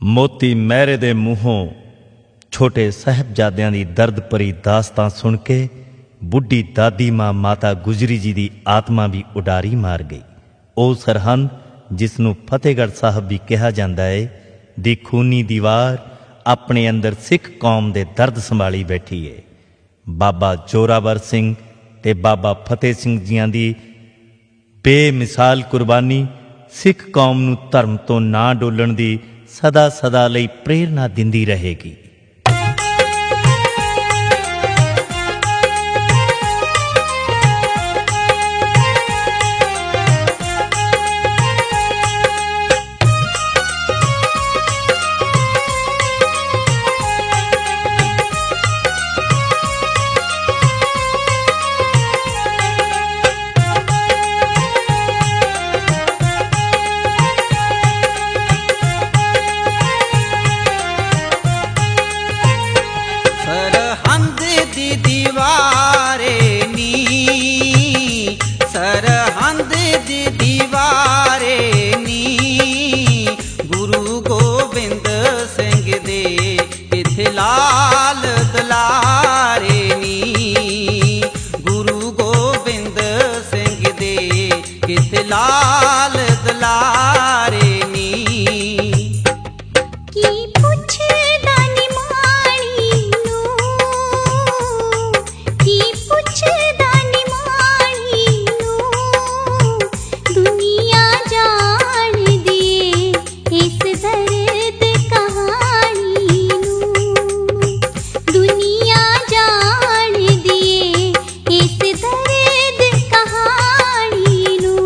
मोती महरे दे मूहों छोटे साहिबजादियां दी दर्द भरी दास्तां सुन के बुढ़ी दादी मां माता गुजरी जी दी आत्मा भी उडारी मार गई। ओ सरहंद जिसनों फतेहगढ़ साहब भी कहा जाता है दी खूनी दीवार अपने अंदर सिख कौम दे दर्द संभाली बैठी है। बाबा जोरावर सिंह ते बाबा फतेह सिंह जियां दी बेमिसाल कुर्बानी सिख कौम नूं धर्म तो ना डोलण दी सदा सदा लई प्रेरणा दिंदी रहेगी। लाल दलारे नी की पुछदा निमाणी नू की पुछदा निमाणी नू दुनिया जान दे इस दर्द कहानी नू दुनिया जान दे इस दर्द कहानी नू।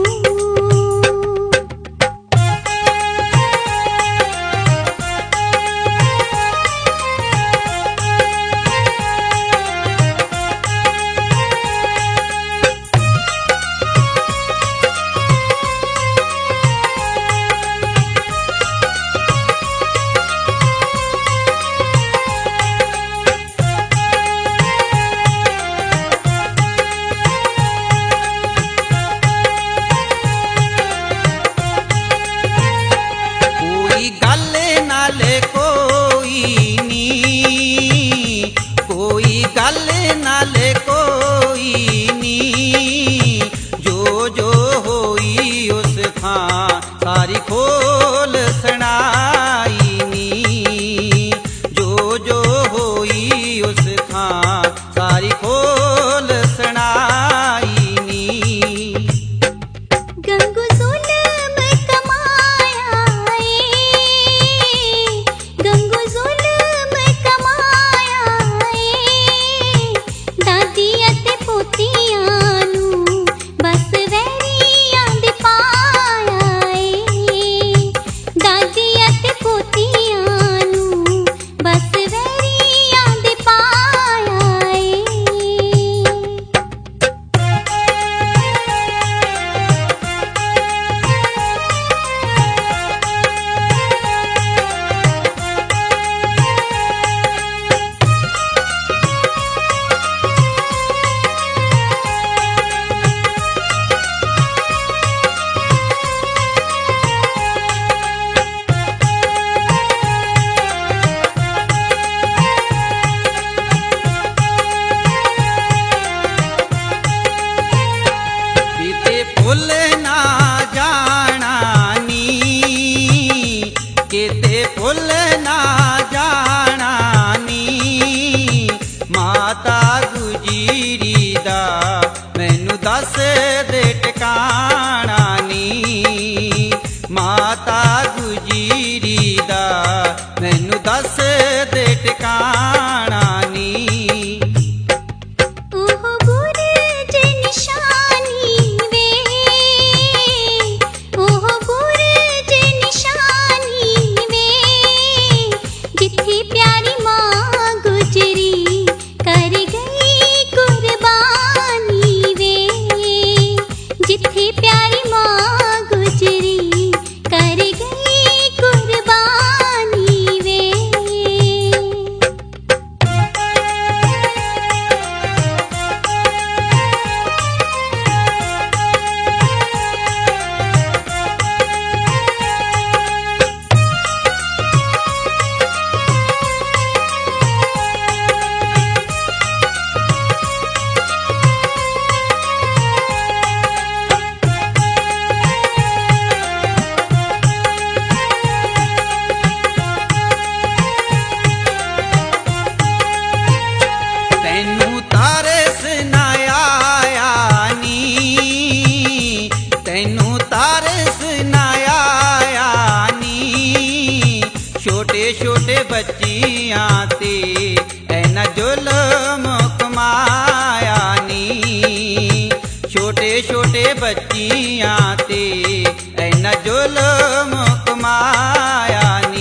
सारी खोल सुनाई नी जो जो होई उस खां सारी खोल सुनाई नी। गंगू जुल्म कमाया गंगू जुल्म कमाया दादी अते पोतियां नू बस वैरियां दे पाया दादी अते पोतियां नू बस वैरियां दे पाया फुल ना जाना नी केते फुल ना जाना नी माता गुजरी दा मैनू दस दे टिकाना नी माता गुजरी दा मैनू दस दे टिकाना नी। कर गई कुर्बानी वे ਛੋਟੇ ਛੋਟੇ ਬੱਚਿਆਂ ਤੇ ਐਨਾ ਜ਼ੁਲਮ ਕਮਾਇਆ ਨੀ, ਛੋਟੇ ਛੋਟੇ ਬੱਚਿਆਂ ਤੇ ਐਨਾ ਜ਼ੁਲਮ ਕਮਾਇਆ ਨੀ।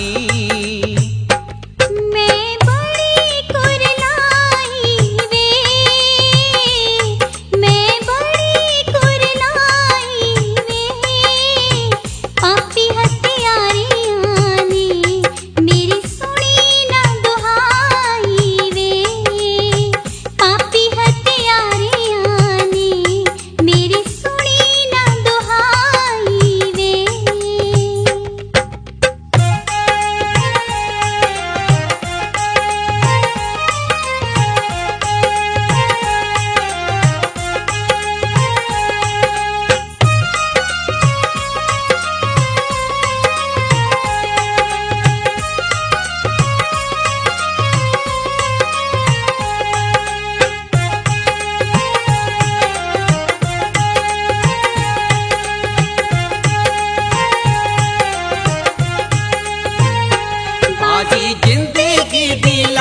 जिंदगी दी